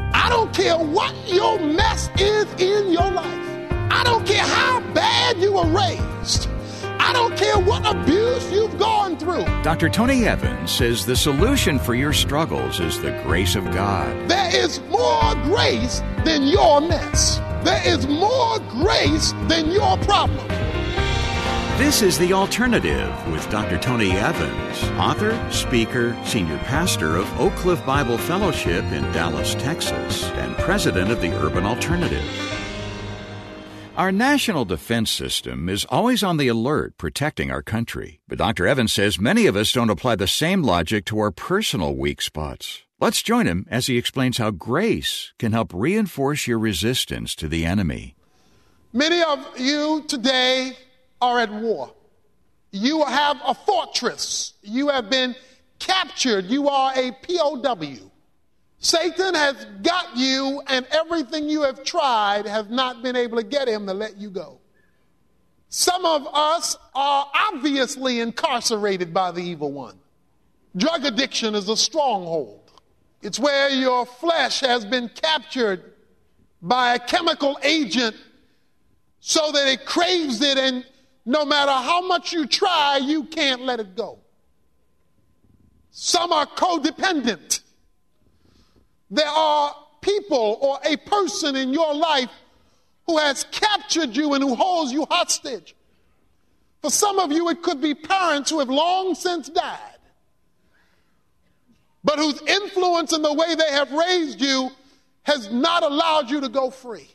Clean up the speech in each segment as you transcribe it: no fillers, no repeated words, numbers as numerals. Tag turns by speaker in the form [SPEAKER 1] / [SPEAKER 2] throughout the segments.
[SPEAKER 1] I don't care what your mess is in your life. I don't care how bad you were raised. I don't care what abuse you've gone through.
[SPEAKER 2] Dr. Tony Evans says the solution for your struggles is the grace of God.
[SPEAKER 1] There is more grace than your mess. There is more grace than your problem.
[SPEAKER 2] This is The Alternative with Dr. Tony Evans, author, speaker, senior pastor of Oak Cliff Bible Fellowship in Dallas, Texas, and president of the Urban Alternative. Our national defense system is always on the alert protecting our country. But Dr. Evans says many of us don't apply the same logic to our personal weak spots. Let's join him as he explains how grace can help reinforce your resistance to the enemy.
[SPEAKER 1] Many of you today are at war. You have a fortress. You have been captured. You are a POW. Satan has got you, and everything you have tried has not been able to get him to let you go. Some of us are obviously incarcerated by the evil one. Drug addiction is a stronghold. It's where your flesh has been captured by a chemical agent so that it craves it, and no matter how much you try, you can't let it go. Some are codependent. There are people or a person in your life who has captured you and who holds you hostage. For some of you, it could be parents who have long since died, but whose influence in the way they have raised you has not allowed you to go free.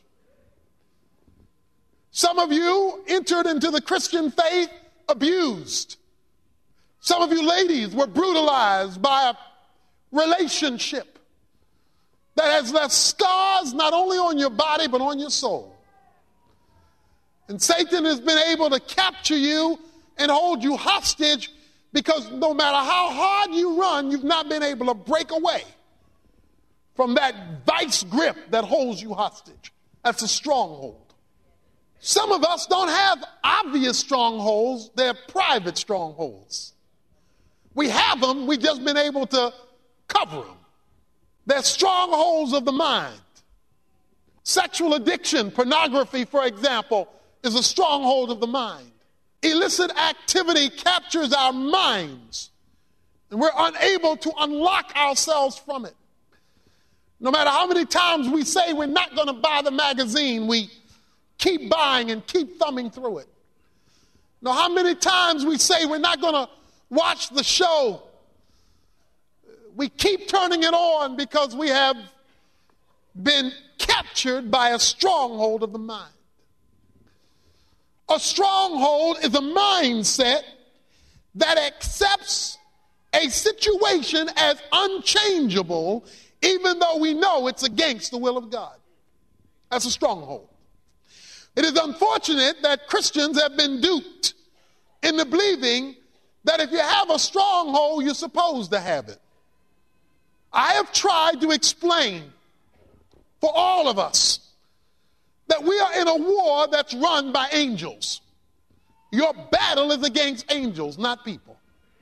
[SPEAKER 1] Some of you entered into the Christian faith abused. Some of you ladies were brutalized by a relationship that has left scars not only on your body but on your soul. And Satan has been able to capture you and hold you hostage because no matter how hard you run, you've not been able to break away from that vice grip that holds you hostage. That's a stronghold. Some of us don't have obvious strongholds. They're private strongholds. We have them, we've just been able to cover them. They're strongholds of the mind. Sexual addiction, pornography, for example, is a stronghold of the mind. Illicit activity captures our minds, and we're unable to unlock ourselves from it. No matter how many times we say we're not going to buy the magazine, we keep buying and keep thumbing through it. No, how many times we say we're not going to watch the show, we keep turning it on because we have been captured by a stronghold of the mind. A stronghold is a mindset that accepts a situation as unchangeable even though we know it's against the will of God. That's a stronghold. It is unfortunate that Christians have been duped into believing that if you have a stronghold, you're supposed to have it. I have tried to explain for all of us that we are in a war that's run by angels. Your battle is against angels, not people.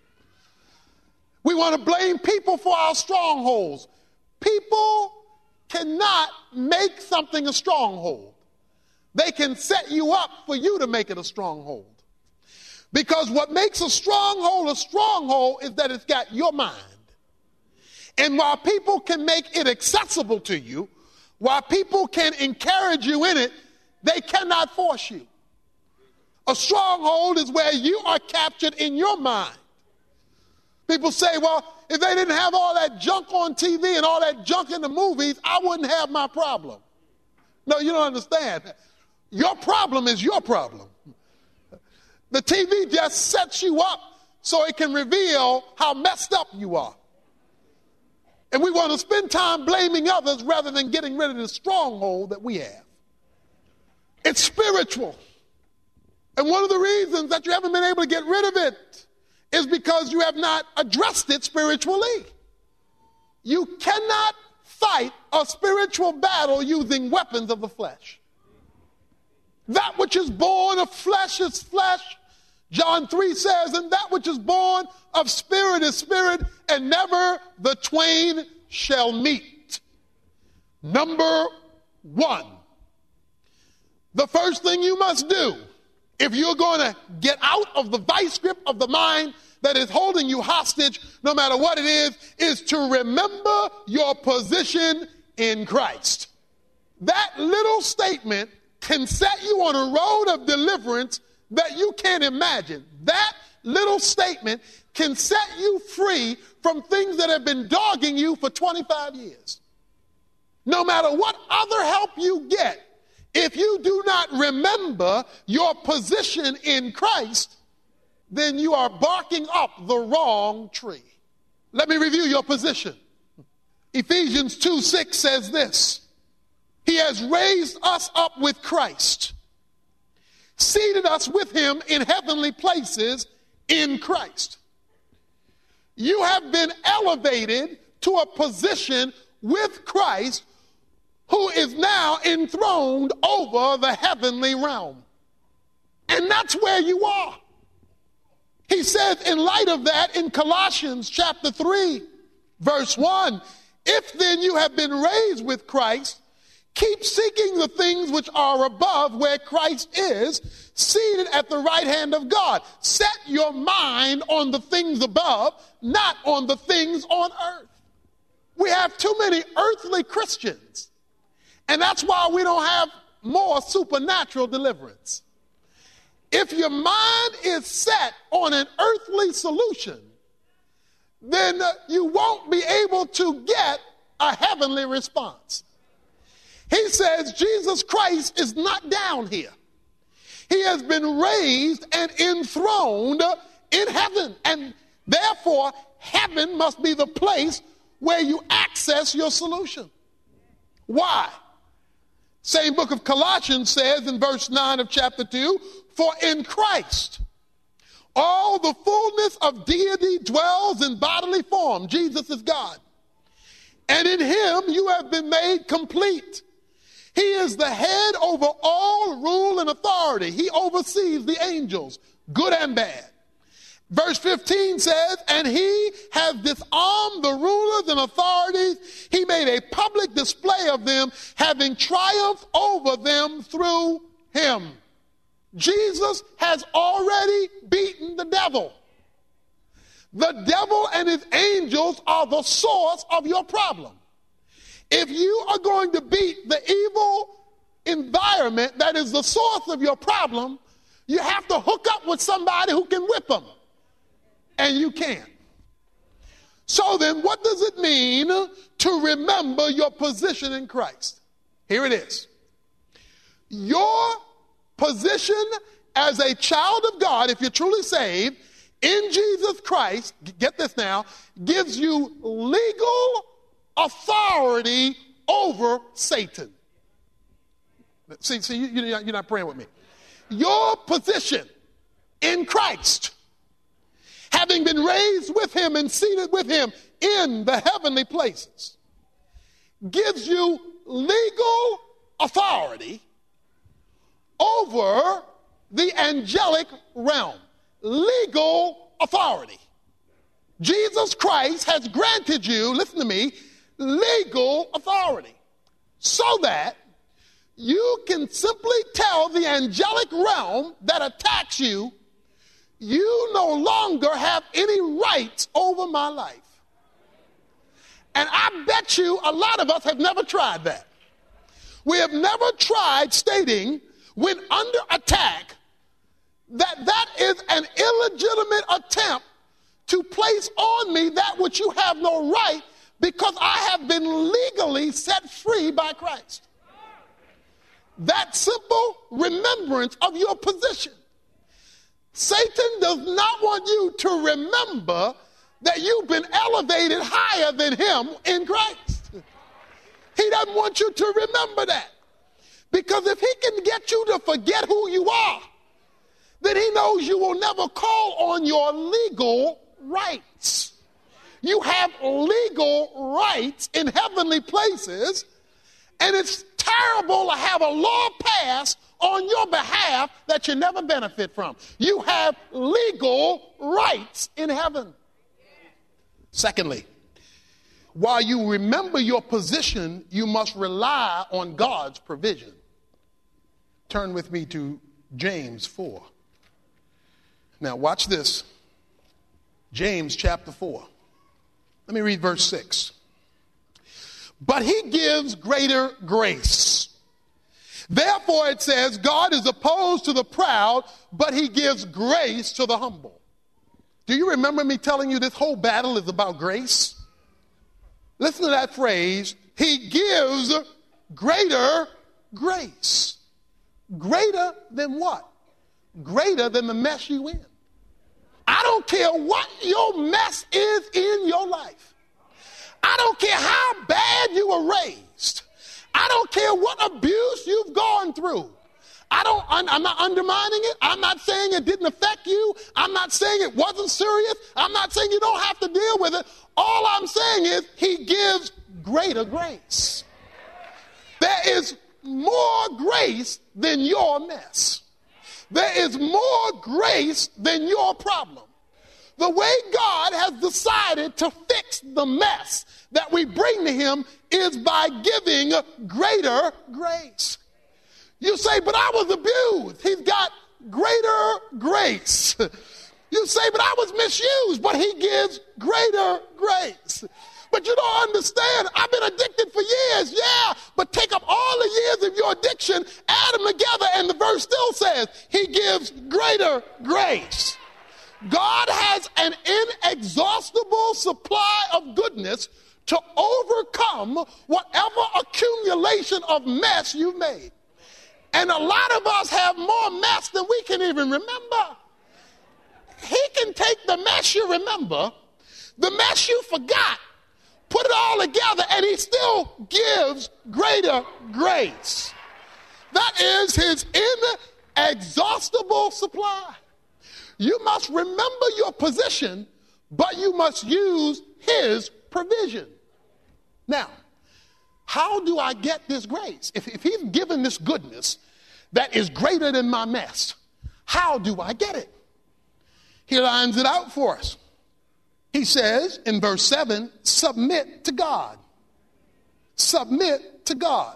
[SPEAKER 1] We want to blame people for our strongholds. People cannot make something a stronghold. They can set you up for you to make it a stronghold. Because what makes a stronghold is that it's got your mind. And while people can make it accessible to you, while people can encourage you in it, they cannot force you. A stronghold is where you are captured in your mind. People say, well, if they didn't have all that junk on TV and all that junk in the movies, I wouldn't have my problem. No, you don't understand. Your problem is your problem. The TV just sets you up so it can reveal how messed up you are. And we want to spend time blaming others rather than getting rid of the stronghold that we have. It's spiritual. And one of the reasons that you haven't been able to get rid of it is because you have not addressed it spiritually. You cannot fight a spiritual battle using weapons of the flesh. That which is born of flesh is flesh. John 3 says, and that which is born of spirit is spirit, and never the twain shall meet. Number one, the first thing you must do if you're going to get out of the vice grip of the mind that is holding you hostage, no matter what it is to remember your position in Christ. That little statement can set you on a road of deliverance that you can't imagine. That little statement can set you free from things that have been dogging you for 25 years. No matter what other help you get, if you do not remember your position in Christ, then you are barking up the wrong tree. Let me review your position. Ephesians 2:6 says this: He has raised us up with Christ, seated us with him in heavenly places in Christ. You have been elevated to a position with Christ, who is now enthroned over the heavenly realm. And that's where you are. He says in light of that in Colossians chapter 3, verse 1, if then you have been raised with Christ, keep seeking the things which are above, where Christ is, seated at the right hand of God. Set your mind on the things above, not on the things on earth. We have too many earthly Christians, and that's why we don't have more supernatural deliverance. If your mind is set on an earthly solution, then you won't be able to get a heavenly response. He says Jesus Christ is not down here. He has been raised and enthroned in heaven, and therefore heaven must be the place where you access your solution. Why? Same book of Colossians says in verse 9 of chapter 2, for in Christ all the fullness of deity dwells in bodily form. Jesus is God. And in him you have been made complete. He is the head over all rule and authority. He oversees the angels, good and bad. Verse 15 says, and he has disarmed the rulers and authorities. He made a public display of them, having triumphed over them through him. Jesus has already beaten the devil. The devil and his angels are the source of your problem. If you are going to beat the evil environment that is the source of your problem, you have to hook up with somebody who can whip them. And you can't. So then, what does it mean to remember your position in Christ? Here it is. Your position as a child of God, if you're truly saved, in Jesus Christ, get this now, gives you legal authority over Satan. See, you're not praying with me. Your position in Christ, having been raised with him and seated with him in the heavenly places, gives you legal authority over the angelic realm. Legal authority. Jesus Christ has granted you, listen to me, legal authority, so that you can simply tell the angelic realm that attacks you, you no longer have any rights over my life. And I bet you a lot of us have never tried that. We have never tried stating, when under attack, that is an illegitimate attempt to place on me that which you have no right, because I have been legally set free by Christ. That simple remembrance of your position. Satan does not want you to remember that you've been elevated higher than him in Christ. He doesn't want you to remember that. Because if he can get you to forget who you are, then he knows you will never call on your legal rights. You have legal rights in heavenly places, and it's terrible to have a law passed on your behalf that you never benefit from. You have legal rights in heaven. Secondly, While you remember your position, you must rely on God's provision. Turn with me to James 4. Now watch this. James chapter 4. Let me read verse 6. But he gives greater grace. Therefore it says, God is opposed to the proud, but he gives grace to the humble. Do you remember me telling you this whole battle is about grace? Listen to that phrase. He gives greater grace. Greater than what? Greater than the mess you in. I don't care what your mess is in your life. I don't care how bad you were raised. I don't care what abuse you've gone through. I'm not undermining it. I'm not saying it didn't affect you. I'm not saying it wasn't serious. I'm not saying you don't have to deal with it. All I'm saying is he gives greater grace. There is more grace than your mess. There is more grace than your problem. The way God has decided to fix the mess that we bring to him is by giving greater grace. You say, but I was abused. He's got greater grace. You say, but I was misused, but he gives greater grace. But you don't understand. I've been addicted for years. Yeah, but take up all the years of your addiction, add them together, and the verse still says he gives greater grace. God has an inexhaustible supply of goodness to overcome whatever accumulation of mess you've made. And a lot of us have more mess than we can even remember. He can take the mess you remember, the mess you forgot, put it all together, and he still gives greater grace. That is his inexhaustible supply. You must remember your position, but you must use his provision. Now, how do I get this grace? If he's given this goodness that is greater than my mess, how do I get it? He lines it out for us. He says in verse 7, submit to God. Submit to God.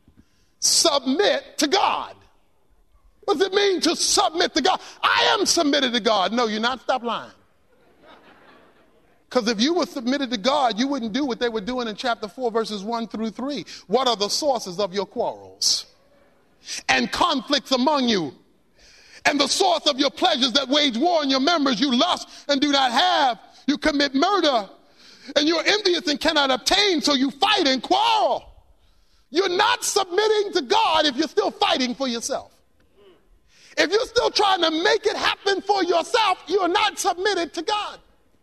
[SPEAKER 1] Submit to God. What does it mean to submit to God? I am submitted to God. No, you're not. Stop lying. Because if you were submitted to God, you wouldn't do what they were doing in chapter 4, verses 1 through 3. What are the sources of your quarrels and conflicts among you? And the source of your pleasures that wage war in your members, you lust and do not have. You commit murder, and you're envious and cannot obtain, so you fight and quarrel. You're not submitting to God if you're still fighting for yourself. If you're still trying to make it happen for yourself, you're not submitted to God.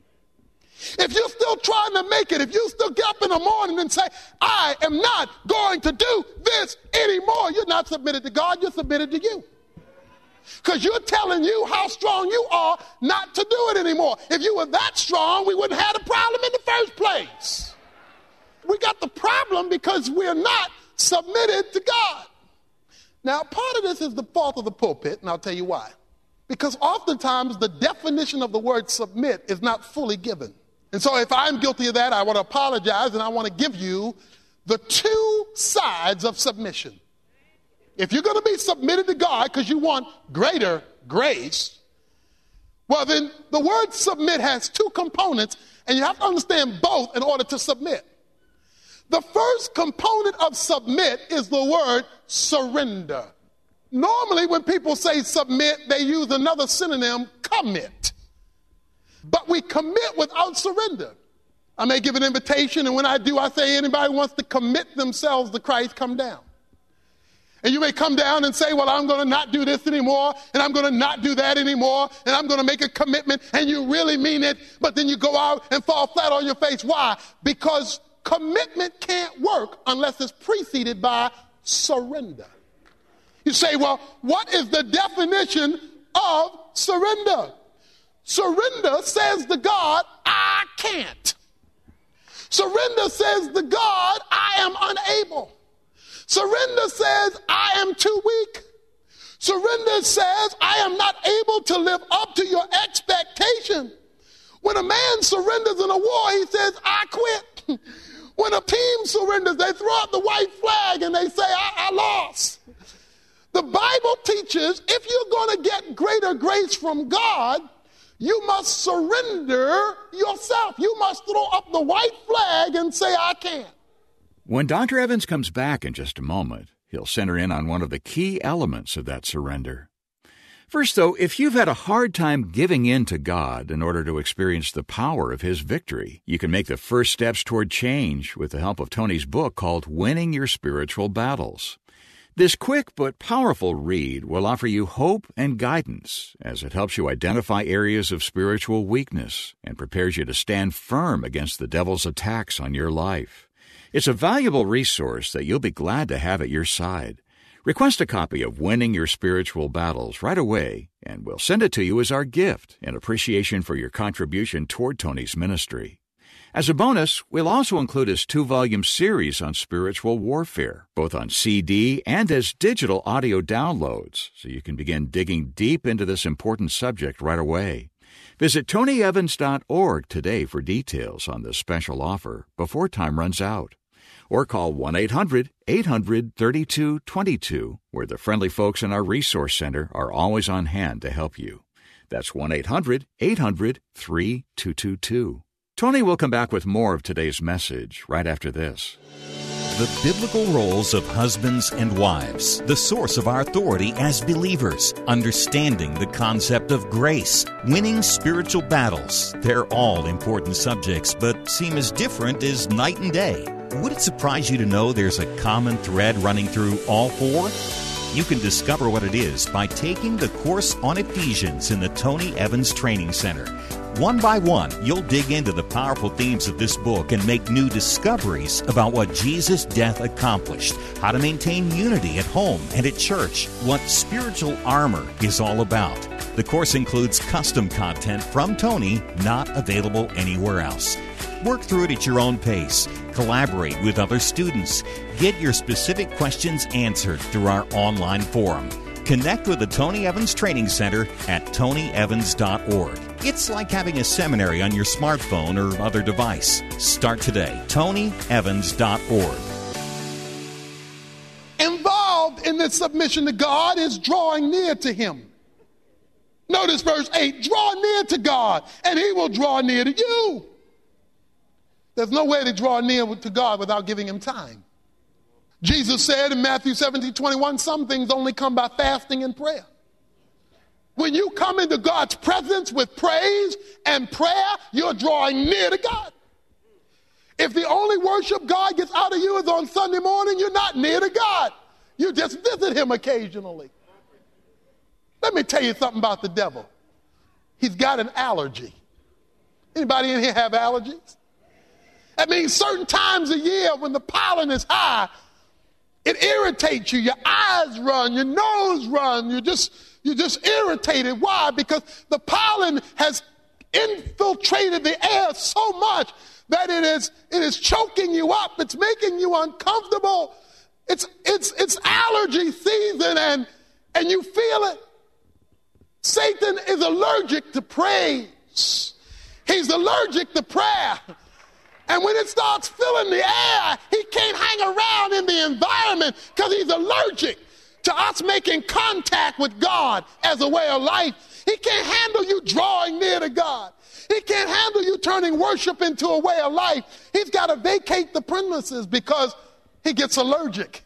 [SPEAKER 1] If you're still trying to make it, if you still get up in the morning and say, I am not going to do this anymore, you're not submitted to God, you're submitted to you. Because you're telling you how strong you are not to do it anymore. If you were that strong, we wouldn't have the problem in the first place. We got the problem because we're not submitted to God. Now, part of this is the fault of the pulpit, and I'll tell you why. Because oftentimes the definition of the word submit is not fully given. And so if I'm guilty of that, I want to apologize, and I want to give you the two sides of submission. If you're going to be submitted to God because you want greater grace, well, then the word submit has two components, and you have to understand both in order to submit. The first component of submit is the word surrender. Normally, when people say submit, they use another synonym, commit. But we commit without surrender. I may give an invitation, and when I do, I say, anybody wants to commit themselves to Christ, come down. And you may come down and say, well, I'm going to not do this anymore, and I'm going to not do that anymore, and I'm going to make a commitment, and you really mean it, but then you go out and fall flat on your face. Why? Because commitment can't work unless it's preceded by surrender. You say, well, what is the definition of surrender? Surrender says to God, I can't. Surrender says to God, I am unable. Surrender says, I am too weak. Surrender says, I am not able to live up to your expectation. When a man surrenders in a war, he says, I quit. When a team surrenders, they throw out the white flag and they say, I lost. The Bible teaches if you're going to get greater grace from God, you must surrender yourself. You must throw up the white flag and say, I can't.
[SPEAKER 2] When Dr. Evans comes back in just a moment, he'll center in on one of the key elements of that surrender. First, though, if you've had a hard time giving in to God in order to experience the power of His victory, you can make the first steps toward change with the help of Tony's book called Winning Your Spiritual Battles. This quick but powerful read will offer you hope and guidance as it helps you identify areas of spiritual weakness and prepares you to stand firm against the devil's attacks on your life. It's a valuable resource that you'll be glad to have at your side. Request a copy of Winning Your Spiritual Battles right away, and we'll send it to you as our gift in appreciation for your contribution toward Tony's ministry. As a bonus, we'll also include his 2-volume series on spiritual warfare, both on CD and as digital audio downloads, so you can begin digging deep into this important subject right away. Visit TonyEvans.org today for details on this special offer before time runs out. Or call 1-800-800-3222, where the friendly folks in our Resource Center are always on hand to help you. That's 1-800-800-3222. Tony will come back with more of today's message right after this.
[SPEAKER 3] The biblical roles of husbands and wives, the source of our authority as believers, understanding the concept of grace, winning spiritual battles. They're all important subjects, but seem as different as night and day. Would it surprise you to know there's a common thread running through all four? You can discover what it is by taking the course on Ephesians in the Tony Evans Training Center. One by one, you'll dig into the powerful themes of this book and make new discoveries about what Jesus' death accomplished, how to maintain unity at home and at church, what spiritual armor is all about. The course includes custom content from Tony, not available anywhere else. Work through it at your own pace. Collaborate with other students. Get your specific questions answered through our online forum. Connect with the Tony Evans Training Center at TonyEvans.org. It's like having a seminary on your smartphone or other device. Start today. TonyEvans.org.
[SPEAKER 1] Involved in this submission to God is drawing near to Him. Notice verse 8, draw near to God, and He will draw near to you. There's no way to draw near to God without giving Him time. Jesus said in Matthew 17:21, some things only come by fasting and prayer. When you come into God's presence with praise and prayer, you're drawing near to God. If the only worship God gets out of you is on Sunday morning, you're not near to God. You just visit Him occasionally. Let me tell you something about the devil. He's got an allergy. Anybody in here have allergies? That means certain times of year when the pollen is high, it irritates you. Your eyes run, your nose runs. You're just irritated. Why? Because the pollen has infiltrated the air so much that it is choking you up. It's making you uncomfortable. It's allergy season and you feel it. Satan is allergic to praise. He's allergic to prayer. And when it starts filling the air, he can't hang around in the environment because he's allergic to us making contact with God as a way of life. He can't handle you drawing near to God. He can't handle you turning worship into a way of life. He's got to vacate the premises because he gets allergic.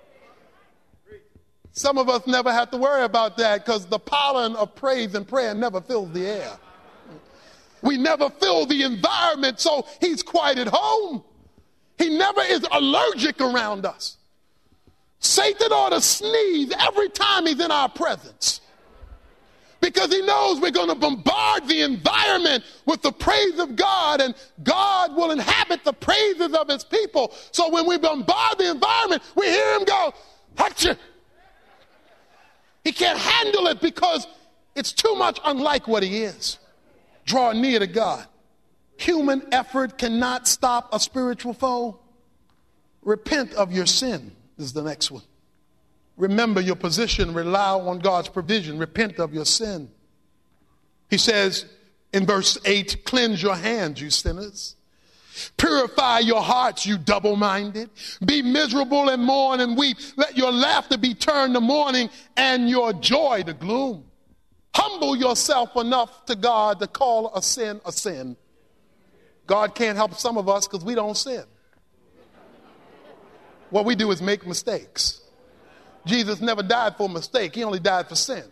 [SPEAKER 1] Some of us never have to worry about that because the pollen of praise and prayer never fills the air. We never fill the environment, so he's quite at home. He never is allergic around us. Satan ought to sneeze every time he's in our presence because he knows we're going to bombard the environment with the praise of God, and God will inhabit the praises of his people. So when we bombard the environment, we hear him go, "Hatcha!" He can't handle it because it's too much unlike what he is. Draw near to God. Human effort cannot stop a spiritual foe. Repent of your sin is the next one. Remember your position. Rely on God's provision. Repent of your sin. He says in verse 8, cleanse your hands, you sinners. Purify your hearts, you double-minded. Be miserable and mourn and weep. Let your laughter be turned to mourning and your joy to gloom. Humble yourself enough to God to call a sin a sin. God can't help some of us because we don't sin. What we do is make mistakes. Jesus never died for a mistake. He only died for sin.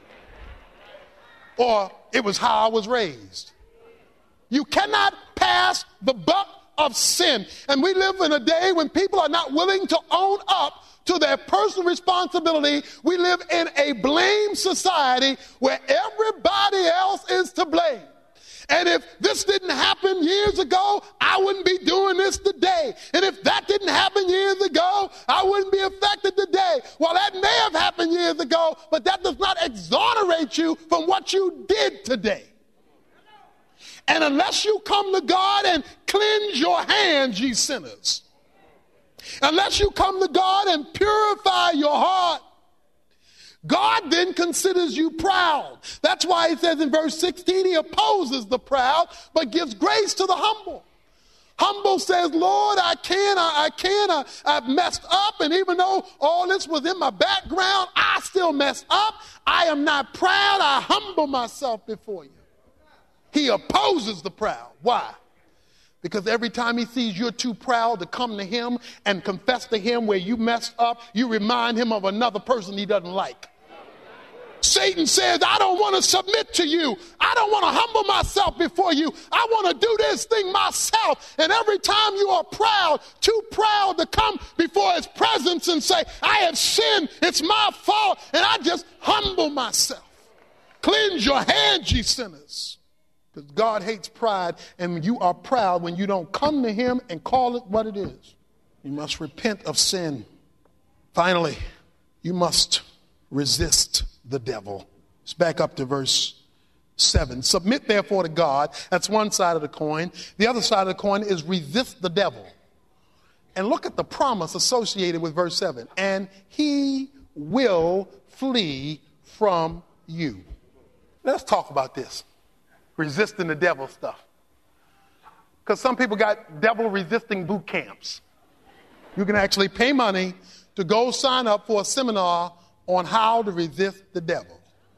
[SPEAKER 1] Or it was how I was raised. You cannot pass the buck of sin. And we live in a day when people are not willing to own up to their personal responsibility. We live in a blame society where everybody else is to blame. And if this didn't happen years ago, I wouldn't be doing this today. And if that didn't happen years ago, I wouldn't be affected today. Well, that may have happened years ago, but that does not exonerate you from what you did today. And unless you come to God and cleanse your hands, ye sinners, unless you come to God and purify your heart, God then considers you proud. That's why he says in verse 16, he opposes the proud, but gives grace to the humble. Humble says, Lord, I've messed up, and even though all this was in my background, I still messed up. I am not proud. I humble myself before you. He opposes the proud. Why? Because every time he sees you're too proud to come to him and confess to him where you messed up, you remind him of another person he doesn't like. Satan says, I don't want to submit to you. I don't want to humble myself before you. I want to do this thing myself. And every time you are proud, too proud to come before his presence and say, I have sinned, it's my fault, and I just humble myself. Cleanse your hands, ye sinners. Because God hates pride, and you are proud when you don't come to him and call it what it is. You must repent of sin. Finally, you must resist the devil. Let's back up to verse 7. Submit therefore to God. That's one side of the coin. The other side of the coin is resist the devil. And look at the promise associated with verse 7. And he will flee from you. Let's talk about this. Resisting the devil stuff. Because some people got devil resisting boot camps. You can actually pay money to go sign up for a seminar on how to resist the devil.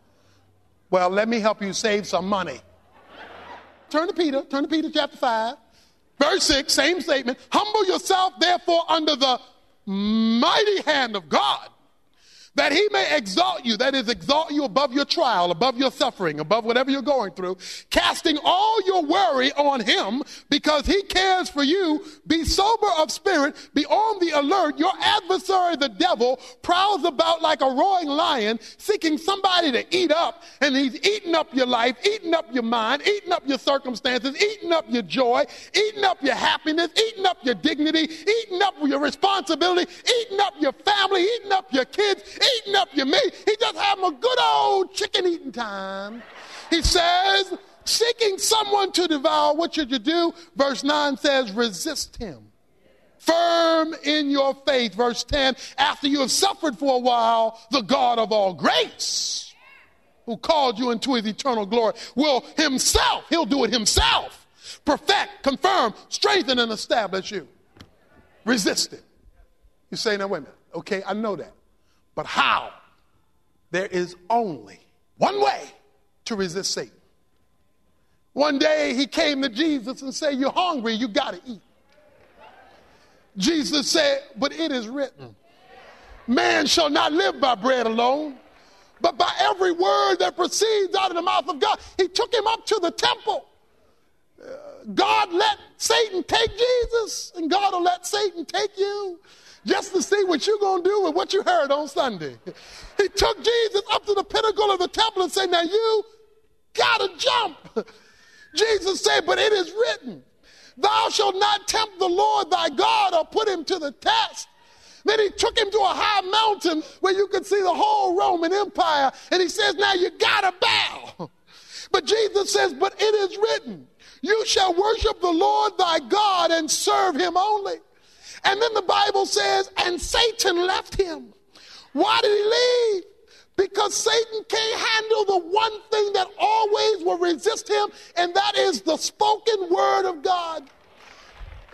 [SPEAKER 1] Well, let me help you save some money. Turn to Peter chapter 5, verse 6, same statement. Humble yourself, therefore, under the mighty hand of God, that he may exalt you, that is, exalt you above your trial, above your suffering, above whatever you're going through, casting all your worry on him because he cares for you. Be sober of spirit, be on the alert. Your adversary, the devil, prowls about like a roaring lion, seeking somebody to eat up, and he's eating up your life, eating up your mind, eating up your circumstances, eating up your joy, eating up your happiness, eating up your dignity, eating up your responsibility, eating up your family, eating up your kids, eating up your meat. He just having a good old chicken eating time. He says, seeking someone to devour, what should you do? Verse 9 says, resist him. Firm in your faith. Verse 10, after you have suffered for a while, the God of all grace, who called you into his eternal glory, will himself, he'll do it himself, perfect, confirm, strengthen, and establish you. Resist it. You say, now wait a minute. Okay, I know that. But how? There is only one way to resist Satan. One day he came to Jesus and said, you're hungry, you got to eat. Jesus said, but it is written, man shall not live by bread alone, but by every word that proceeds out of the mouth of God. He took him up to the temple. God let Satan take Jesus, and God will let Satan take you. Just to see what you're going to do with what you heard on Sunday. He took Jesus up to the pinnacle of the temple and said, now you got to jump. Jesus said, but it is written, thou shalt not tempt the Lord thy God or put him to the test. Then he took him to a high mountain where you could see the whole Roman Empire. And he says, now you got to bow. But Jesus says, but it is written, you shall worship the Lord thy God and serve him only. And then the Bible says, and Satan left him. Why did he leave? Because Satan can't handle the one thing that always will resist him, and that is the spoken word of God.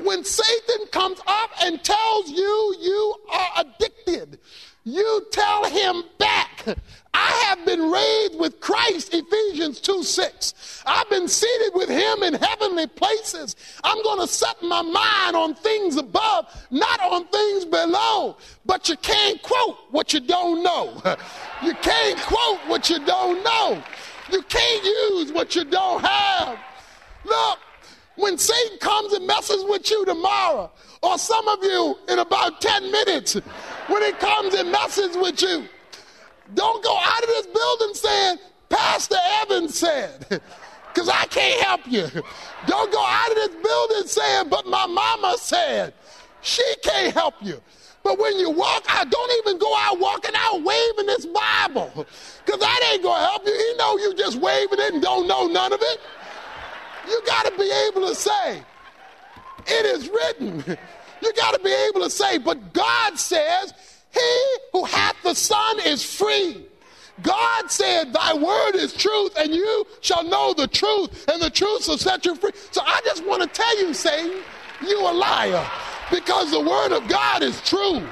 [SPEAKER 1] When Satan comes up and tells you you are addicted, you tell him back, I have been raised with Christ, Ephesians 2:6. I've been seated with him in heavenly places. I'm going to set my mind on things above, not on things below. But you can't quote what you don't know. You can't quote what you don't know. You can't use what you don't have. Look, when Satan comes and messes with you tomorrow, or some of you in about 10 minutes, when he comes and messes with you, don't go out of this building saying, Pastor Evans said, because I can't help you. Don't go out of this building saying, but my mama said. She can't help you. But when you walk out, don't even go out walking out waving this Bible, because that ain't going to help you. You know you just waving it and don't know none of it. You got to be able to say, it is written. You got to be able to say, but God says, he who hath the Son is free. God said, thy word is truth, and you shall know the truth, and the truth shall set you free. So I just want to tell you, Satan, you a liar, because the word of God is true.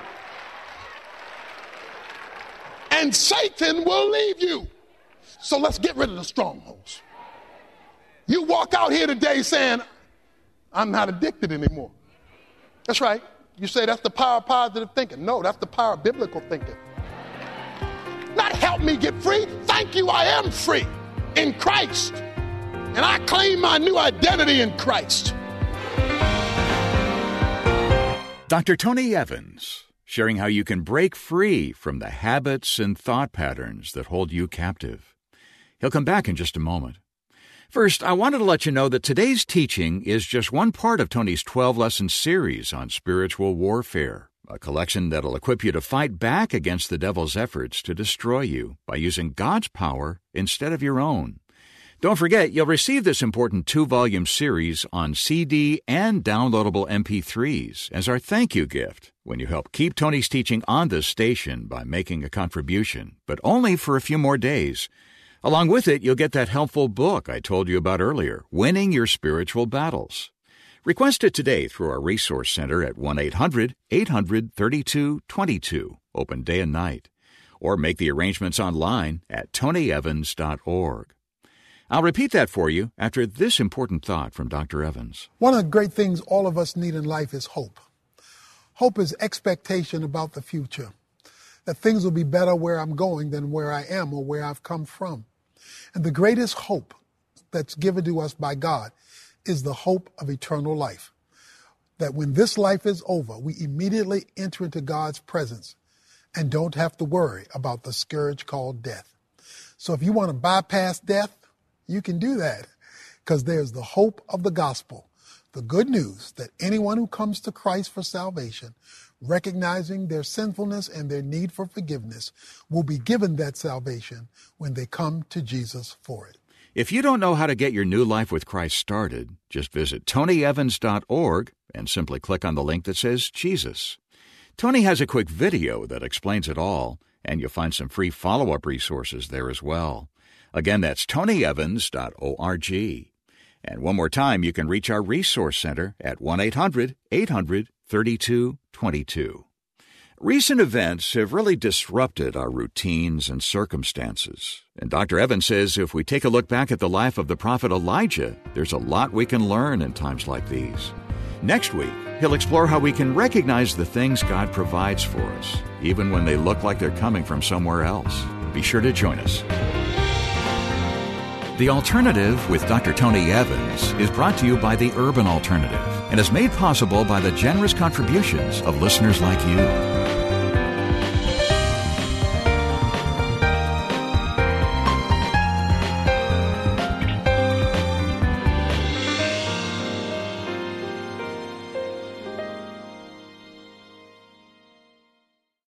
[SPEAKER 1] And Satan will leave you. So let's get rid of the strongholds. You walk out here today saying, I'm not addicted anymore. That's right. You say that's the power of positive thinking. No, that's the power of biblical thinking. Not help me get free. Thank you, I am free in Christ. And I claim my new identity in Christ.
[SPEAKER 2] Dr. Tony Evans, sharing how you can break free from the habits and thought patterns that hold you captive. He'll come back in just a moment. First, I wanted to let you know that today's teaching is just one part of Tony's 12-lesson series on spiritual warfare, a collection that'll equip you to fight back against the devil's efforts to destroy you by using God's power instead of your own. Don't forget, you'll receive this important 2-volume series on CD and downloadable MP3s as our thank you gift when you help keep Tony's teaching on this station by making a contribution, but only for a few more days. Along with it, you'll get that helpful book I told you about earlier, Winning Your Spiritual Battles. Request it today through our Resource Center at 1-800-800-3222, open day and night, or make the arrangements online at tonyevans.org. I'll repeat that for you after this important thought from Dr. Evans.
[SPEAKER 1] One of the great things all of us need in life is hope. Hope is expectation about the future, that things will be better where I'm going than where I am or where I've come from. And the greatest hope that's given to us by God is the hope of eternal life. That when this life is over, we immediately enter into God's presence and don't have to worry about the scourge called death. So if you want to bypass death, you can do that, because there's the hope of the gospel, the good news that anyone who comes to Christ for salvation, recognizing their sinfulness and their need for forgiveness, will be given that salvation when they come to Jesus for it.
[SPEAKER 2] If you don't know how to get your new life with Christ started, just visit tonyevans.org and simply click on the link that says Jesus. Tony has a quick video that explains it all, and you'll find some free follow-up resources there as well. Again, that's tonyevans.org. And one more time, you can reach our Resource Center at 1-800-800-3222. Recent events have really disrupted our routines and circumstances. And Dr. Evans says if we take a look back at the life of the prophet Elijah, there's a lot we can learn in times like these. Next week, he'll explore how we can recognize the things God provides for us, even when they look like they're coming from somewhere else. Be sure to join us. The Alternative with Dr. Tony Evans is brought to you by the Urban Alternative and is made possible by the generous contributions of listeners like you.